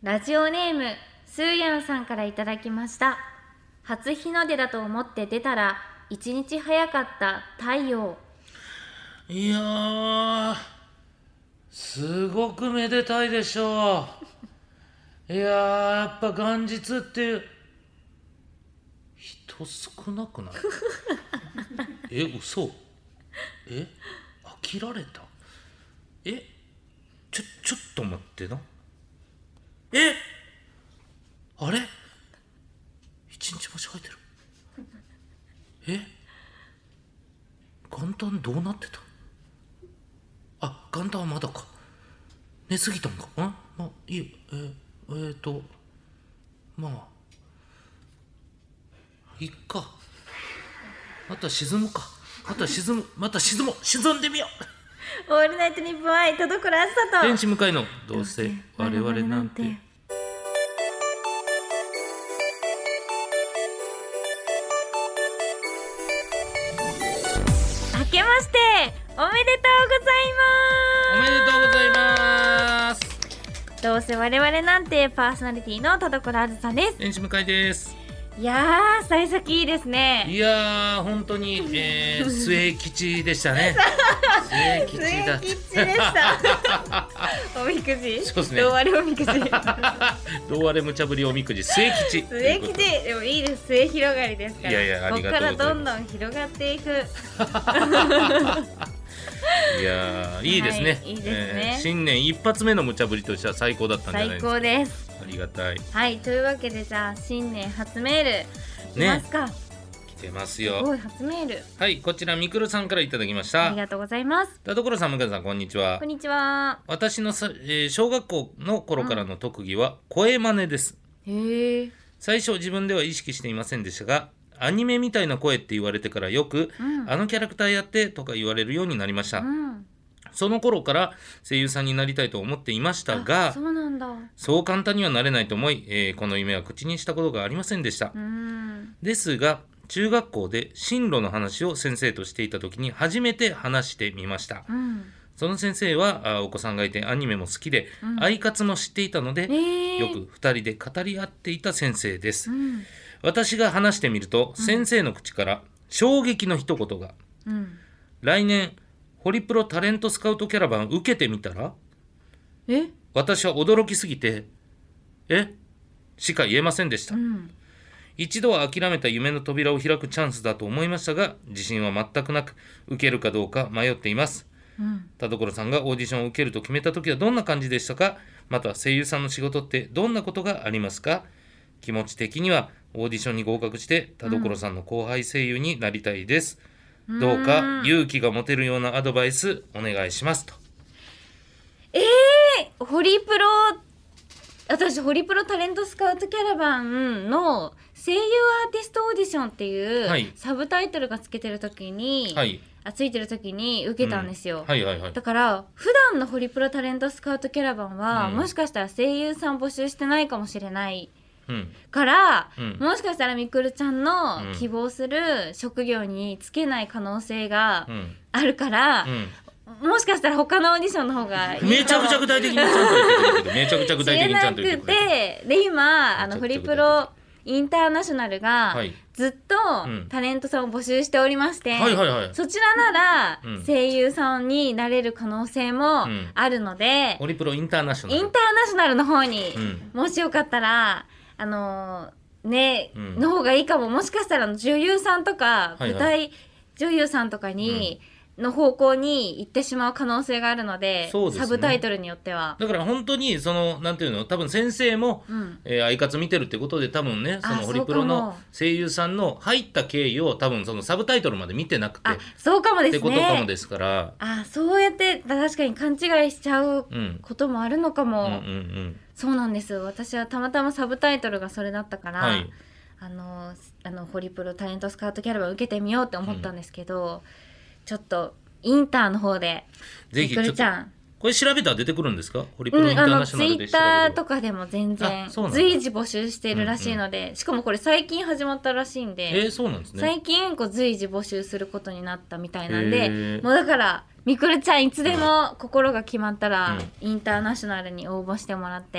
ラジオネームスーヤンさんからいただきました。初日の出だと思って出たら一日早かった太陽。 いやー、すごくめでたいでしょう。いやー、やっぱ元日って人少なくない？嘘？飽きられた？ちょっと待ってな。あれ？一日間違えてる。元旦どうなってた？元旦はまだか。寝すぎたんか。まあいいよ。まあいっか。また沈むか。また沈もう。沈んでみよう。 オールナイトニッポン愛田所あずさと天使向かいのどうせ我々なんて。 明けましておめでとうございおめでとうございます。 ます。どうせ我々なんてパーソナリティの田所あずさです。 天使向かいです。 いやー、幸先いいですね。 いやー、本当に、末吉でしたね。末吉だ。 末吉でしたおみくじ、 そうですね。 どうあれおみくじどうあれ無茶ぶりおみくじ末吉。 末吉でもいいです。末広がりですから。 いやいや、ありがとうございます。 ここからどんどん広がっていくいやー、いいですね、 はい、いいですね、 新年一発目の無茶ぶりとしては最高だったんじゃないですか。 最高です。 ありがたい。 はい、というわけでじゃあ新年初メールいきますか。 来てますすよ。 ごい初メール。 はい、こちらみくるさんからいただきました。 ありがとうございます。 田所さん、向井さん、こんにちは。 こんにちは。 私の小学校の頃からの特技は声真似です。 へえ。 最初自分では意識していませんでしたが、アニメみたいな声って言われてからよく、あのキャラクターやってとか言われるようになりました。その頃から声優さんになりたいと思っていましたが、 そうなんだ。 そう簡単にはなれないと思い、この夢は口にしたことがありませんでした。ですが、中学校で進路の話を先生としていた時に初めて話してみました。その先生はお子さんがいてアニメも好きで、アイカツも知っていたので、よく2人で語り合っていた先生です。私が話してみると、先生の口から衝撃の一言が、来年ホリプロタレントスカウトキャラバン受けてみたら？私は驚きすぎてしか言えませんでした。一度は諦めた夢の扉を開くチャンスだと思いましたが、自信は全くなく、受けるかどうか迷っています。田所さんがオーディションを受けると決めた時はどんな感じでしたか？また声優さんの仕事ってどんなことがありますか？気持ち的にはオーディションに合格して田所さんの後輩声優になりたいです。どうか勇気が持てるようなアドバイスお願いしますと。 ホリプロ、私ホリプロタレントスカウトキャラバンの声優アーティストオーディションっていう、サブタイトルがついてる時に受けたんですよ。だから普段のホリプロタレントスカウトキャラバンは、もしかしたら声優さん募集してないかもしれないから、もしかしたらみくるちゃんの希望する職業につけない可能性があるから、もしかしたら他のオーディションの方がいいかも。 めちゃくちゃ具体的にちゃんと言ってくれてる。めちゃくちゃ具体的にちゃんと言ってくれてる。 で今ホリプロインターナショナルがずっとタレントさんを募集しておりまして、そちらなら声優さんになれる可能性もあるので、 ホリプロインターナショナルの方に、もしよかったらの方がいいかも。もしかしたら女優さんとか舞台女優さんとかに、の方向に行ってしまう可能性があるので、サブタイトルによっては。 だから本当になんていうの、多分先生も、アイカツ見てるってことで、多分ね、そのホリプロの声優さんの入った経緯を多分そのサブタイトルまで見てなくて、 そうかもですね。 ってことかもですから。 そうやって確かに勘違いしちゃうこともあるのかも。そうなんです。私はたまたまサブタイトルがそれだったから、ホリプロタレントスカウトキャラバン受けてみようって思ったんですけど、ちょっとインターの方でぜひちょっとこれ調べたら出てくるんですか？ホリプロインターナショナルで調べれば。 ツイッターとかでも全然随時募集しているらしいので、しかもこれ最近始まったらしいんで、 そうなんですね。 最近随時募集することになったみたいなんで、もうだからみくるちゃんいつでも心が決まったら、インターナショナルに応募してもらって。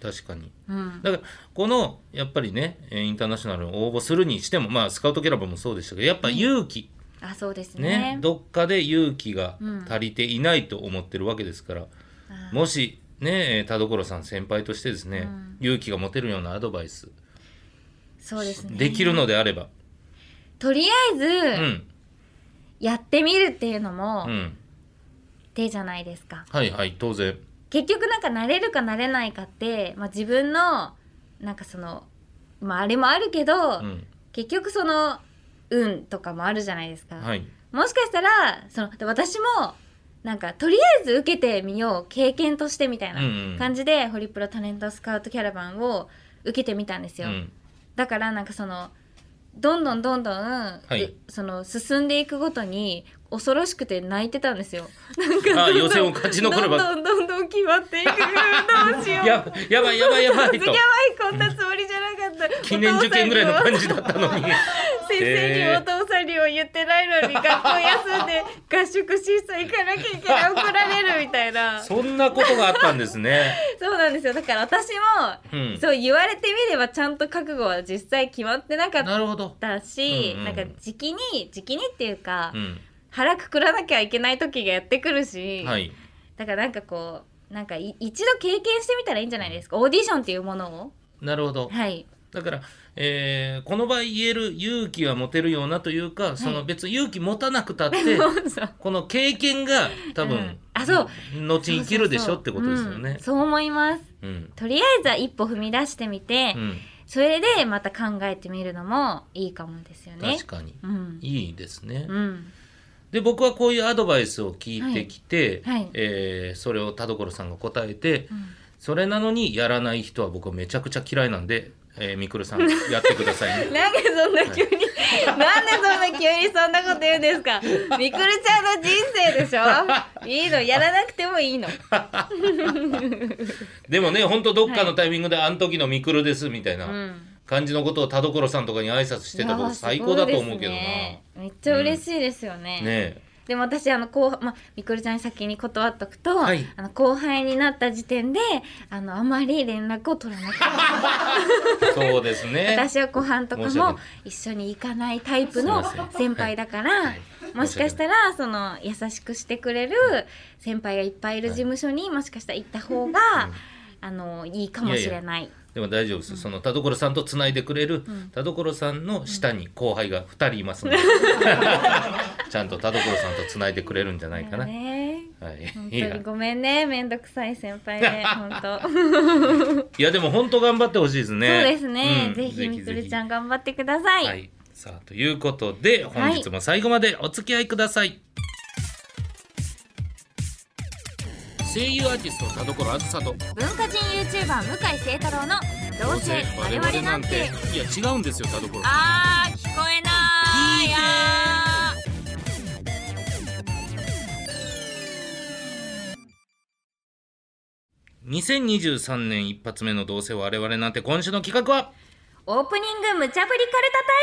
確かに、だからこのやっぱりねインターナショナルに応募するにしても、まあスカウトキャラバンもそうでしたけど、やっぱ勇気、 あ、そうですね。 どっかで勇気が足りていないと思ってるわけですから、もしね田所さん先輩としてですね、勇気が持てるようなアドバイス、 そうですね、 できるのであれば、 とりあえず、やってみるっていうのも、手じゃないですか。 はいはい、当然。 結局なんか慣れるか慣れないかって、自分のなんかその、あれもあるけど、結局その運とかもあるじゃないですか、はい、もしかしたら私もなんかとりあえず受けてみよう、経験としてみたいな感じで、ホリプロタレントスカウトキャラバンを受けてみたんですよ、だからなんかそのどんどん、はい、その進んでいくごとに恐ろしくて泣いてたんですよ。なんか予選を勝ち残ればどんどん決まっていくどうしようやばいとやばいこんなつもりじゃなかった、 記念受験ぐらいの感じだったのに先生にお父さんにも言ってないのに学校休んで合宿審査行かなきゃいけない、怒られるみたいなそんなことがあったんですねそうなんですよ。だから私も、そう言われてみればちゃんと覚悟は実際決まってなかったし、なんか時期にっていうか、腹くくらなきゃいけない時がやってくるし、だからなんかこうなんか一度経験してみたらいいんじゃないですか、オーディションっていうものを。 なるほど、 はい、 だから、この場合言える勇気は持てるようなというか、その別に勇気持たなくたってこの経験が多分、後に生きるでしょってことですよね。 そう思います、とりあえずは一歩踏み出してみて、それでまた考えてみるのもいいかもですよね。 確かに、いいですね、で僕はこういうアドバイスを聞いてきて、それを田所さんが答えて、それなのにやらない人は僕はめちゃくちゃ嫌いなんで、みくるさんやってくださいねなんでそんな急に、なんでそんな急にそんなこと言うんですか。みくるちゃんの人生でしょいいの、やらなくてもいいのでもね、ほんとどっかのタイミングで、あん時のみくるですみたいな感じのことを田所さんとかに挨拶してた僕最高だと思うけどな、 めっちゃ嬉しいですよね、でも私みくるちゃんに先に断っとくと、後輩になった時点であまり連絡を取らなかったそうですね、 私はご飯とかも一緒に行かないタイプの先輩だから、もしかしたらその優しくしてくれる先輩がいっぱいいる事務所にもしかしたら行った方が、いいかもしれない。 でも大丈夫です、その田所さんとつないでくれる、田所さんの下に後輩が2人いますので、ちゃんと田所さんとつないでくれるんじゃないかな、 本当にごめんね、めんどくさい先輩で本当いやでも本当頑張ってほしいですね。 そうですね、ぜひみくるちゃん頑張ってください。 さあということで本日も最後までお付き合いください。声優アーティスト田所あずさと文化人 YouTuber 向井聖太郎のどうせ我々なんて。 いや違うんですよ田所。 聞こえない 2023年一発目のどうせ我々なんて、今週の企画はオープニング無茶ぶり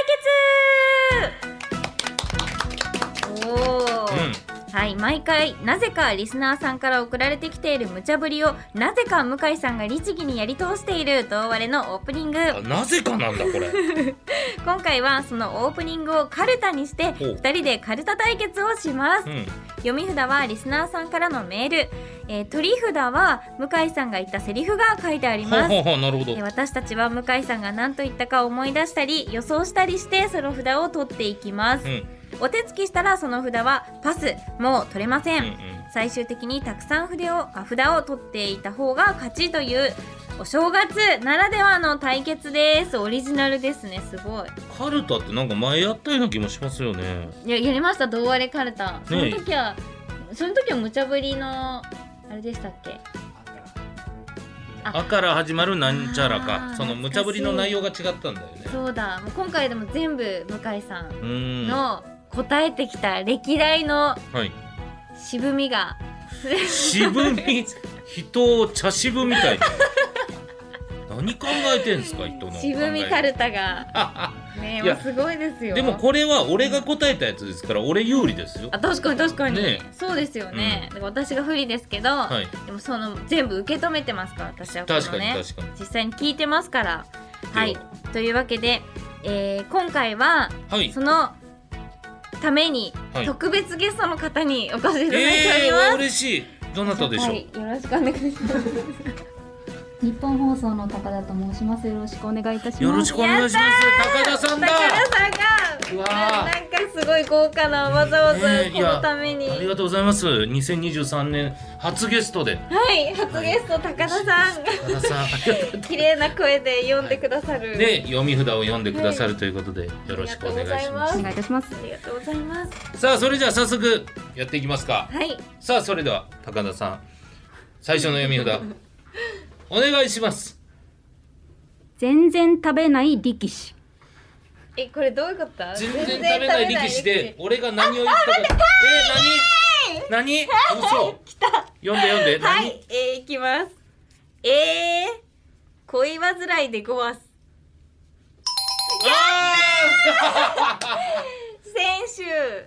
カルタ対決。はい、毎回なぜかリスナーさんから送られてきている無茶ぶりをなぜか向井さんが律儀にやり通しているどうわれのオープニング。 なぜかなんだこれ今回はそのオープニングをカルタにして2人でカルタ対決をします、読み札はリスナーさんからのメール、取り札は向井さんが言ったセリフが書いてあります。 なるほど。 私たちは向井さんが何と言ったか思い出したり予想したりしてその札を取っていきます、お手つきしたらその札はパス、もう取れません、最終的にたくさん札を取っていた方が勝ちというお正月ならではの対決です。オリジナルですね。すごい。 カルタってなんか前やったような気もしますよね。 やりました、どうわれカルタ。その時は無茶ぶりのあれでしたっけ。 あから始まるなんちゃらか、その無茶ぶりの内容が違ったんだよね。 そうだ、もう今回でも全部向井さんの答えてきた歴代の渋みが、 渋み人を茶渋みたいな何考えてんすか人の渋みカルタがねえ、すごいですよ。 でもこれは俺が答えたやつですから俺有利ですよ。 確かに確かに、 ね、 そうですよね、でも私が不利ですけど、でもその全部受け止めてますから私はこの、ね、 確かに確かに実際に聞いてますから。はい、というわけで、今回は、そのために特別ゲストの方にお越しいただいております。 嬉しい。どなたでしょう。 よろしくお願いします。 日本放送の高田と申します。よろしくお願いいたします。 よろしくお願いします。高田さんだ。 高田さんがなんかすごい豪華な、わざわざこのために、 ありがとうございます。2023年初ゲストで、 初ゲスト高田さんが綺麗な声で読んでくださる、 読み札を読んでくださるということで、よろしくお願いします。 お願いいたします。 ありがとうございます。 さあそれじゃあ早速やっていきますか。さあそれでは高田さん、最初の読み札お願いします。 全然食べない力士。 これどういうこと？ 全然食べない力士で俺が何を言ったか。何？嘘。 来た。 読んで。 はい、いきます。恋煩いでごわす。先週。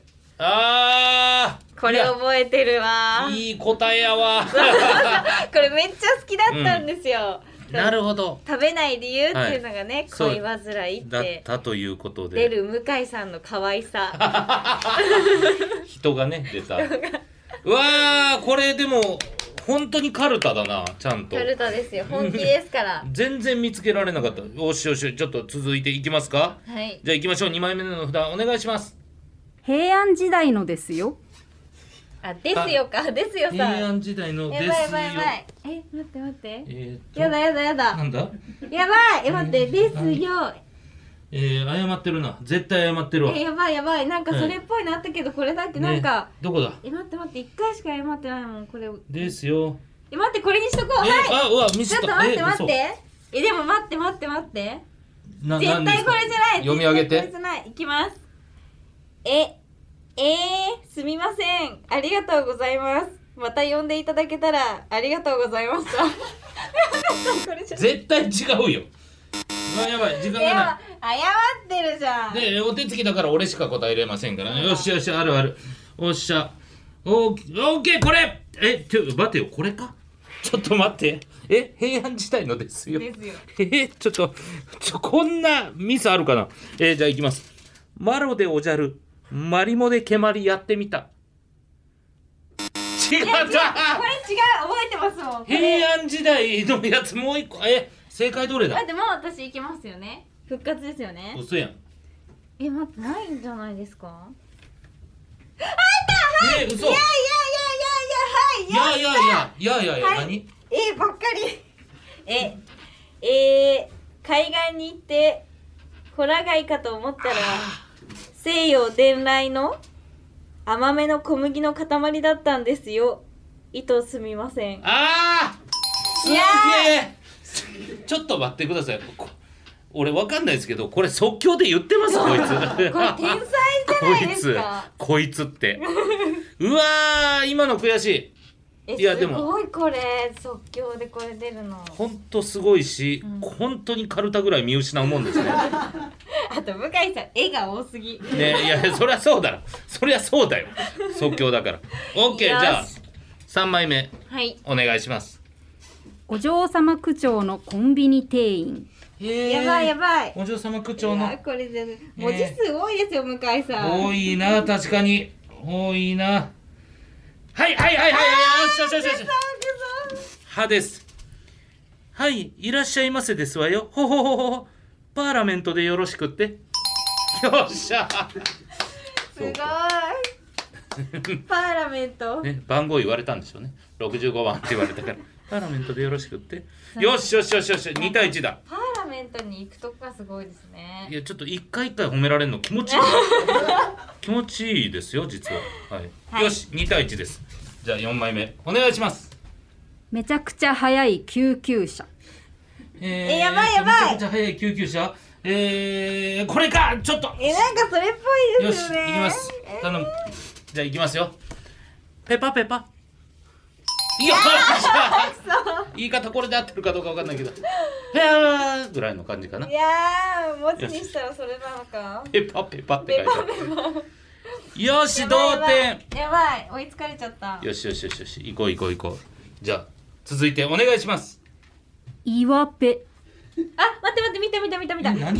これ覚えてるわ。 いい答えやわ。 これめっちゃ好きだったんですよ。 なるほど。 食べない理由っていうのがね、恋煩いってだったということで、 出る向井さんの可愛さ。 人がね出た。うわー、これでも本当にカルタだな。ちゃんとカルタですよ。本気ですから。 全然見つけられなかった。よし、ちょっと続いていきますか。 はい。 じゃあ行きましょう。2枚目の札お願いします。 平安時代のですよ。 ですよか、ですよさ。 平安時代のですよ。 やばい。待って。やだ。 なんだ。 やばい。待って、ですよ。 謝ってるな。絶対謝ってるわ。 やばい。なんかそれっぽいのあったけど、これだってなんか。 どこだ。 待って、一回しか謝ってないもん、これ。 ですよ。 待って、これにしとこう。 はい。うわ、ミスった。 ちょっと待って。でも待って。絶対これじゃない。 読み上げて。 これじゃない。いきます。すみません。ありがとうございます。また呼んでいただけたらありがとうございました。 絶対違うよ。やばい、時間がない。 謝ってるじゃん。 で、お手つきだから俺しか答えれませんからね。よし、ある。おっしゃ。オーケー、これ。待てよ、これか。ちょっと待って。平安時代のですよ。ちょっとこんなミスあるかな。じゃあいきます。マロでおじゃる。マリモで蹴鞠やってみた。違った。これ違う。 覚えてますもん。 平安時代のやつもう一個。正解どれだ。 待って、もう私行きますよね。復活ですよね。 嘘やん。 待って、ないんじゃないですか。あった。 嘘。 いや、 何？ ばっかり。海岸に行ってホラ貝かと思ったら西洋伝来の甘めの小麦の塊だったんですよ。糸すみません。 すげえ。ちょっと待ってください。俺わかんないですけど、これ即興で言ってますこいつ。 これ天才じゃないですか。 こいつって。うわー、今の悔しい。 いやでもすごい、これ即興でこれ出るのほんとすごいし、本当にカルタぐらい見失うもんですね。 あと向井さん絵が多すぎね。いやそりゃそうだろ。そりゃそうだよ。即興だから。 OK。 じゃあ3枚目、お願いします。 お嬢様区長のコンビニ店員。 やばい。 お嬢様区長のこれで文字数多いですよ、向井さん。 多いな、確かに多いな。はい。よし。歯です。はい、いらっしゃいませですわよ。ほ。パーラメントでよろしくって。よっしゃ。 すごい。パーラメント。 ね、番号言われたんでしょうね。65番って言われたから。パーラメントでよろしくって。よし。2対1だ。 パーラメントに行くとこがすごいですね。 いや、ちょっと一回褒められるの気持ちいい。気持ちいいですよ、実は。はい。よし、2対1です。じゃあ4枚目お願いします。 めちゃくちゃ速い救急車。 やばい。 めちゃくちゃ速い救急車。これか。ちょっとなんかそれっぽいですよね。 よし、行きます。頼む。じゃあ行きますよ。ペパ。 いや言い方これで合ってるかどうかわかんないけどペーぐらいの感じかな。 いやー文字にしたらそれなのか。 ペパペパって書いてある。よし同点。 やばい追いつかれちゃった。 よしよしよしよし行こう行こう行こう。じゃあ続いてお願いします。 岩ペ。 あ待って見た。よっしゃよっしゃ何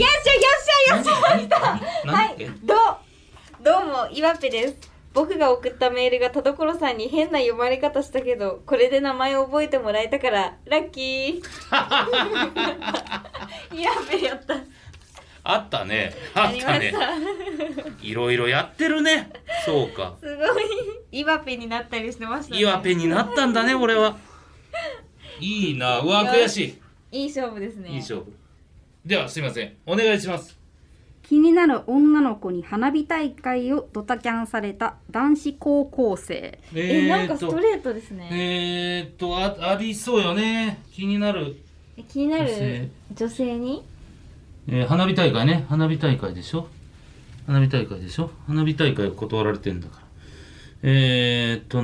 はいどうも岩ペです。僕が送ったメールが田所さんに変な読まれ方したけどこれで名前を覚えてもらえたからラッキー。岩ペやった。 あったねいろいろやってるね。そうかすごい岩ペになったりしてましたね。 岩ペになったんだね俺は。いいな。うわ悔しい。いい勝負ですね。 いい勝負。ではすいませんお願いします。 気になる女の子に花火大会をドタキャンされた男子高校生。 なんかストレートですね。 ありそうよね。気になる女性に、 花火大会ね。花火大会でしょ。花火大会を断られてんだから。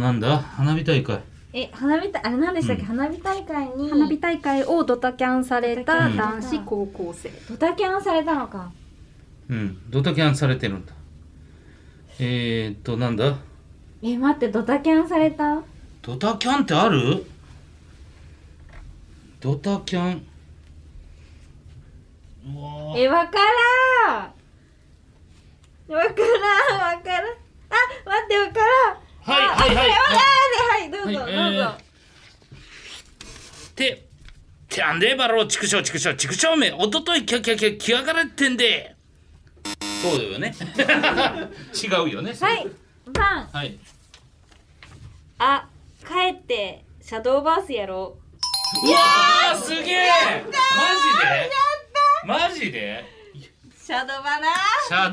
なんだ花火大会。あれ何でしたっけ、花火大会に花火大会をドタキャンされた男子高校生。 ドタキャンされたのか。 ドタキャンされてるんだ。なんだ。 待ってドタキャンされた。 ドタキャンってある？ドタキャン。 わからん。あ待ってわからん。はいどうぞ。 てあんでばろ畜生めおとといきやがれってんで。そうだよね。違うよね。 はいパン。 はい。 帰ってシャドーバースやろう。うわーすげえ。マジでシャドバな。 シャ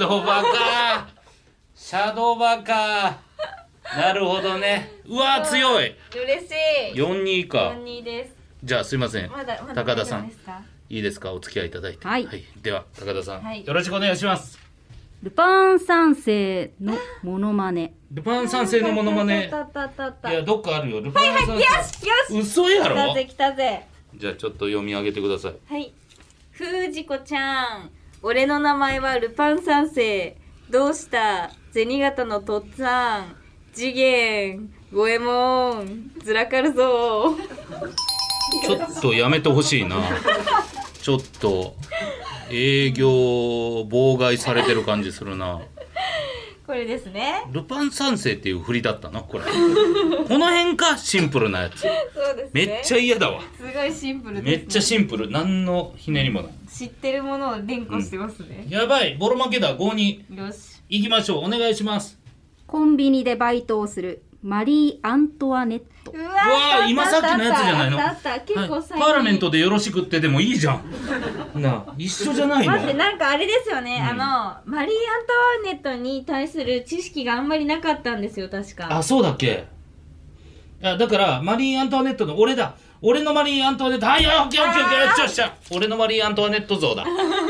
ドバか。なるほどね。うわー強い。 嬉しい。 4-2か。 4-2です。 じゃあすいません、 まだ高田さんですか。 いいですかお付き合いいただいて。 はい、 では高田さん、よろしくお願いします。 ルパン三世のモノマネ。 ルパン三世のモノマネ。いやどっかあるよ。ルパン三世。 よし嘘やろ。 来たぜ。 じゃあちょっと読み上げてください。 はい。藤子ちゃん、俺の名前はルパン三世。どうした銭形のとっつぁん、次元五右衛門、ずらかるぞ。 ちょっとやめてほしいな。ちょっと営業妨害されてる感じするな。 これですね。 ルパン三世っていう振りだったのこれ。この辺かシンプルなやつ。 そうですね。 めっちゃ嫌だわ。 すごいシンプルですね。 めっちゃシンプル。何のひねりもない。 知ってるものを連呼してますね。 やばいボロ負けだ。5-2。 よし。 行きましょう。お願いします。 コンビニでバイトをするマリー・アントワネット。 うわー今さっきのやつじゃないの。 結構最近。 パーラメントでよろしくってでもいいじゃん。なあ一緒じゃないの。 待ってなんかあれですよね、マリー・アントワネットに対する知識があんまりなかったんですよ確か。 あそうだっけ。いやだからマリー・アントワネットの俺だ。俺のマリー・アントワネット。はいオッケーオッケーオッケー。よっしゃ俺のマリー・アントワネット像だ。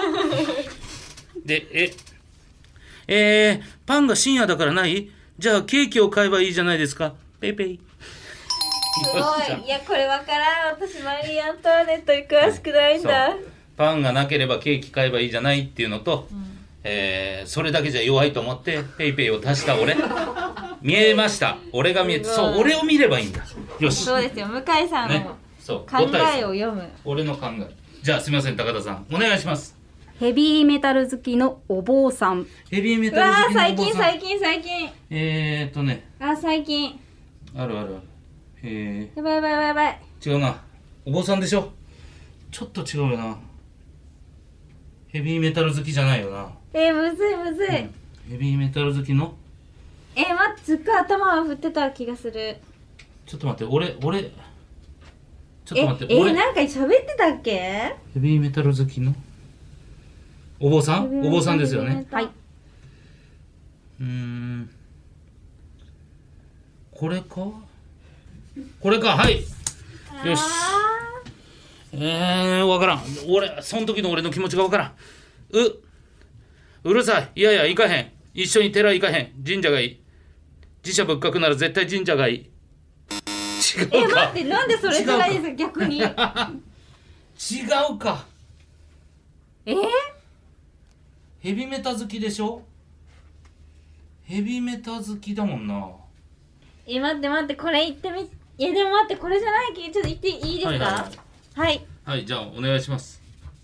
でパンが深夜だからない？じゃあケーキを買えばいいじゃないですか。ペイペイ。 すごい。いやこれわからん。私マリー・アントワネットに詳しくないんだ。 パンがなければケーキ買えばいいじゃないっていうのと、それだけじゃ弱いと思ってペイペイを足した俺。見えました。俺が見えて、そう俺を見ればいいんだ。よし。 そうですよ。向井さんの考えを読む。 俺の考え。じゃあすみません高田さんお願いします。 ヘビーメタル好きのお坊さん。 ヘビーメタル好きのお坊さん。 最近。最近。 ある。 やばい。 違うな。お坊さんでしょ。ちょっと違うよな。ヘビーメタル好きじゃないよな。 むずい。 ヘビーメタル好きの。 待ってすっごい頭を振ってた気がする。 ちょっと待って俺。ちょっと待って俺。 なんか喋ってたっけ？ ヘビーメタル好きの。お坊さんですよね。 はい。 これかはい。よし。わからん。その時の俺の気持ちがわからん。うるさい。いや行かへん。一緒に寺行かへん。神社がいい。寺社仏閣なら絶対神社がいい。 うか。 待って、なんでそれじゃないですか逆に。違うか。ヘビメタ好きでしょ。ヘビメタ好きだもんな。 待って、これ言ってみ。いやでも待って、これじゃないけどちょっと言っていいですか。はい、 はい、じゃあお願いします。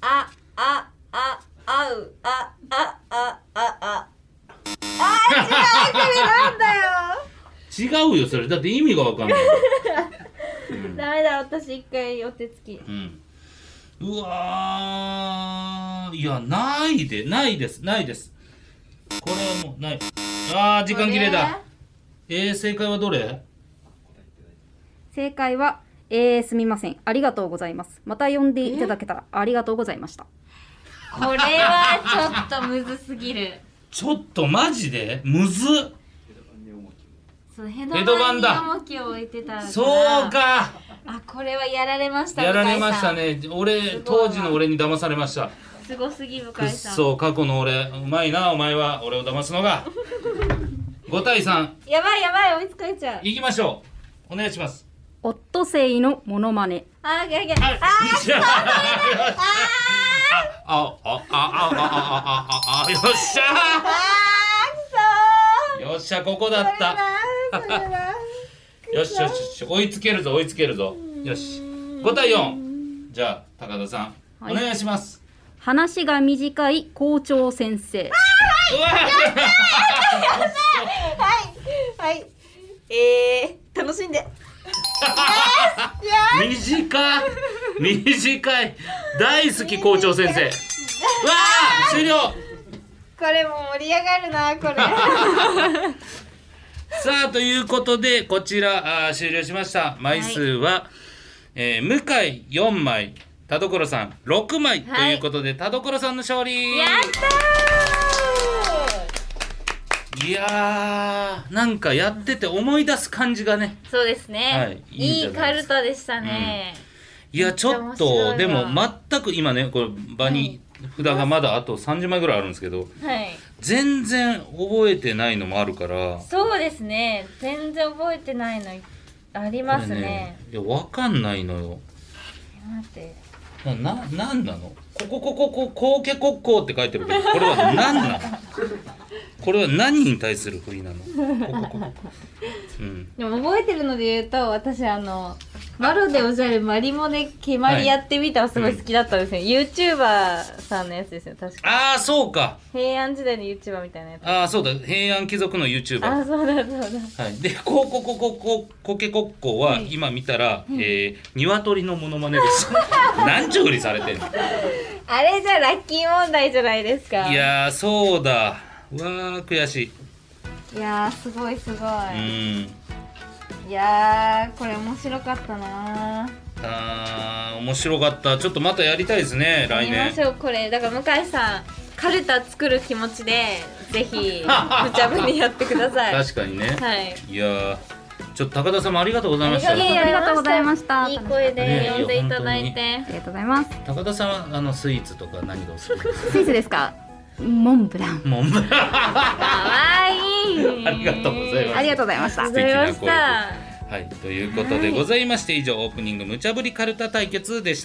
違う、これなんだよ。 違うよそれ、だって意味がわかんない。 ダメだ、私一回お手つき。 うわー、いやないです。これはもうない。時間切れだ。正解はどれ？ 正解は、すみません、ありがとうございます。また呼んでいただけたらありがとうございました。 これはちょっとむずすぎる。 ちょっとマジでむずっ。 そう、ヘドバンに重きを置いてたから。 そうか。 これはやられました。 やられましたね。当時の俺に騙されました。 すごすぎ向井さん。 そう、過去の俺、うまいなお前は俺を騙すのが。5対3。 やばい追いつかれちゃう。 行きましょう。お願いします。 オットセイのモノマネ。 よっしゃ。よっしゃ、ここだった。よし、追いつけるぞ。よし、5対4。じゃあ高田さん、お願いします。 話が短い校長先生。 はい、楽しんで。 短い。大好き校長先生。終了。 これも盛り上がるな、これ。 さあということでこちら終了しました。枚数は、向井4枚、田所さん6枚ということで、田所さんの勝利。 やったー。いやー、なんかやってて思い出す感じがね。 そうですね、いいカルタでしたね。 いやちょっとでも全く今ね、これ場に札がまだあと30枚ぐらいあるんですけど、全然覚えてないのもあるから。そうですね、全然覚えてないのありますね。 いや分かんないのよ。 待って、 なんなの、こうけこっこうって書いてるけど、これは何なの。これは何に対する振りなの。 でも覚えてるので言うと、私マロでおじゃるマリモで蹴鞠やってみたはすごい好きだったんですよ、YouTuber さんのやつですよ、確か。 そうか、 平安時代の YouTuber みたいなやつ。 そうだ、平安貴族の YouTuber。 そうだ。 で、こけこっこは今見たら鶏のモノマネです。何ちゅうふりされてんの。 あれじゃラッキー問題じゃないですか。 いやー、そうだ。うわー、悔しい。 いやー、すごい。いやー、これ面白かったな。 面白かった。ちょっとまたやりたいですね、来年。やりましょう。 これだから向井さん、カルタ作る気持ちでぜひ無茶ぶりやってください。 確かにね。いやー、ちょっと高田さんもありがとうございました。 ありがとうございました。 いい声で呼んでいただいて、 ありがとうございます。 高田さんはスイーツとか何がお好きですか？ スイーツですか？モンブラン。かわいい。 ありがとうございます。 ありがとうございました。 素敵な声。はい、ということでございまして、以上オープニング無茶ぶりカルタ対決でした。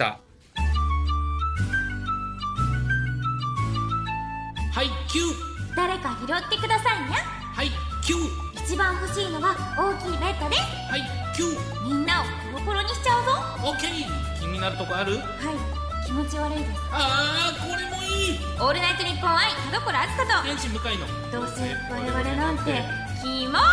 はいキュー。 誰か拾ってくださいね。 はいキュー。 一番欲しいのは大きいベッドです。 はいキュー。 みんなをコロコロにしちゃうぞ。 オッケー。気になるとこある？ はい、気持ち悪いです。 これもいい。 オールナイトニッポン愛、田所あずさと天使向かいのどうせ我々なんてキモい。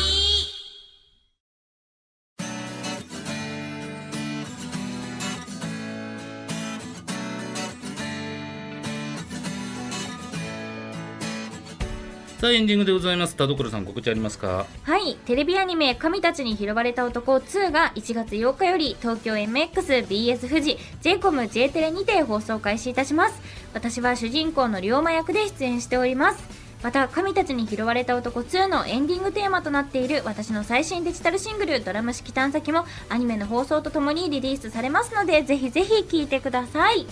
さあエンディングでございます。田所さん、告知ありますか？ はい、テレビアニメ神たちに拾われた男2が1月8日より東京 MX、BS 富士、JCOM、J テレにて放送開始いたします。私は主人公の龍馬役で出演しております。また神たちに拾われた男2のエンディングテーマとなっている私の最新デジタルシングルドラム式探査機もアニメの放送とともにリリースされますので、ぜひぜひ聴いてください。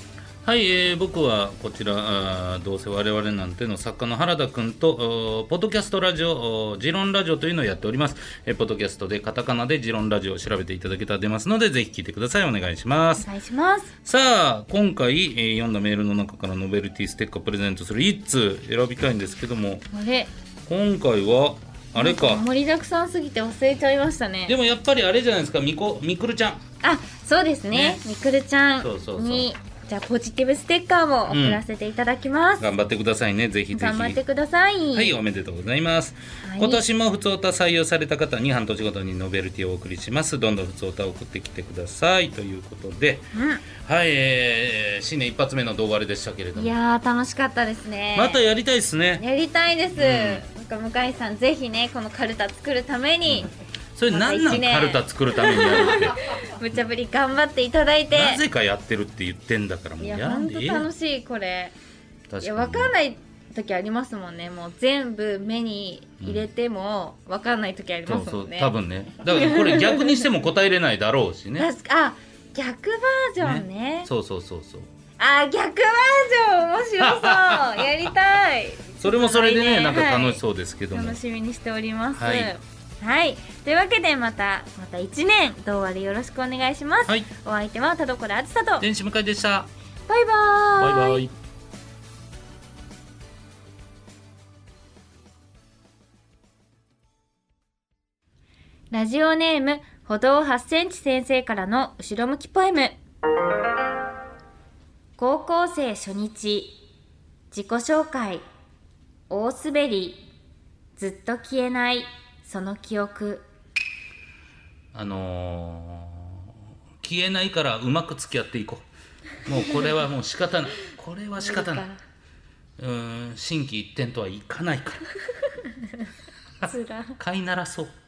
はい、僕はこちらどうせ我々なんての作家の原田くんとポッドキャストラジオジロンラジオというのをやっております。ポッドキャストでカタカナでジロンラジオを調べていただけたら出ますので、ぜひ聞いてください。お願いします。 お願いします。 さあ今回、読んだメールの中からノベルティステッカープレゼントする1通選びたいんですけども、 あれ今回はあれか、 盛りだくさんすぎて忘れちゃいましたね。 でもやっぱりあれじゃないですか、みくるちゃん。 あ、そうですね、みくるちゃんにそうそうそう、 じゃあポジティブステッカーも送らせていただきます、 頑張ってくださいね。ぜひぜひ頑張ってください。 はい、おめでとうございます、 はい、 今年もふつおた採用された方に半年ごとにノベルティをお送りします。どんどんふつおたを送ってきてくださいということで、はい、新年一発目の動画あれでしたけれども、 いやー楽しかったですね。 またやりたいですね。 やりたいです、なんか向井さんぜひねこのカルタ作るためにそれ何なん、カルタ作るためにやるって無茶ぶり頑張っていただいて、 なぜかやってるって言ってんだから、もうやらんでいい。 いや本当楽しいこれ。 確かにいや分かんない時ありますもんね。もう全部目に入れても分かんない時ありますもんね、 そう多分ね。だからこれ逆にしても答えれないだろうしねあ、逆バージョン ね。 そうあ、逆バージョン面白そうやりたいそれもそれでね、なんか楽しそうですけども、 楽しみにしております。 はい、 というわけでまた1年どうあれよろしくお願いします、お相手は田所あずさと電子向井でした。 バイバーイ。 バイバイ。 ラジオネーム歩道8センチ先生からの後ろ向きポエム。高校生初日、自己紹介、大滑り、ずっと消えないその記憶。 消えないからうまく付き合っていこう。もうこれはもう仕方ない。これは仕方ない。心機一転とはいかないから。 つら。 飼いならそう。